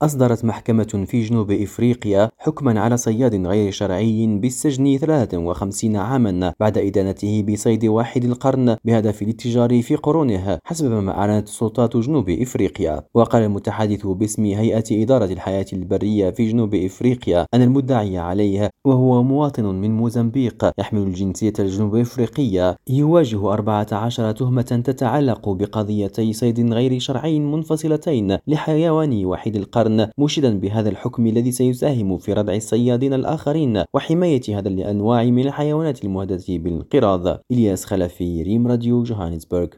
أصدرت محكمة في جنوب إفريقيا حكما على صياد غير شرعي بالسجن 53 عاما بعد إدانته بصيد واحد القرن بهدف الاتجار في قرونه، حسب ما أعلنت سلطات جنوب إفريقيا. وقال المتحدث باسم هيئة إدارة الحياة البرية في جنوب إفريقيا أن المدعي عليه، وهو مواطن من موزمبيق يحمل الجنسية الجنوب إفريقية، يواجه 14 تهمة تتعلق بقضيتي صيد غير شرعي منفصلتين لحيوان واحد القرن، مشيدا بهذا الحكم الذي سيساهم في ردع الصيادين الآخرين وحماية هذا الأنواع من الحيوانات المهددة بالانقراض. إلياس خلفي، ريم راديو، جوهانسبرغ.